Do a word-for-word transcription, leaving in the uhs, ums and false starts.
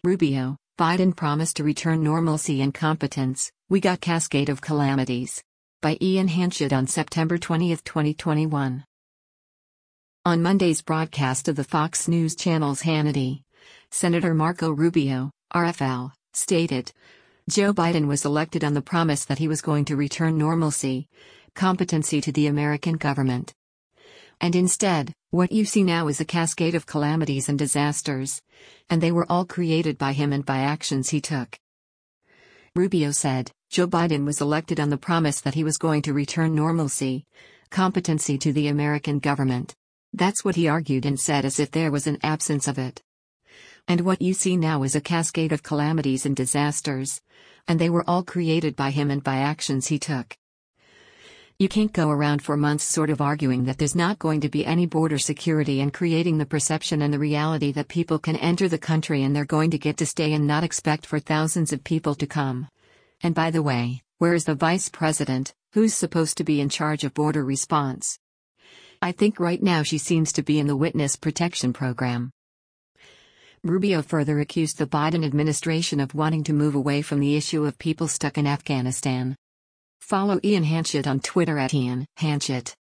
Rubio, Biden promised to return normalcy and competence, we got cascade of calamities. By Ian Hanchett on September twentieth, twenty twenty-one. On Monday's broadcast of the Fox News Channel's Hannity, Senator Marco Rubio, R F L, stated, Joe Biden was elected on the promise that he was going to return normalcy, competency to the American government. And instead, what you see now is a cascade of calamities and disasters. And they were all created by him and by actions he took. Rubio said, Joe Biden was elected on the promise that he was going to return normalcy, competency to the American government. That's what he argued and said as if there was an absence of it. And what you see now is a cascade of calamities and disasters. And they were all created by him and by actions he took. You can't go around for months sort of arguing that there's not going to be any border security and creating the perception and the reality that people can enter the country and they're going to get to stay and not expect for thousands of people to come. And by the way, where is the vice president, who's supposed to be in charge of border response? I think right now she seems to be in the witness protection program. Rubio further accused the Biden administration of wanting to move away from the issue of people stuck in Afghanistan. Follow Ian Hanchett on Twitter at Ian Hanchett.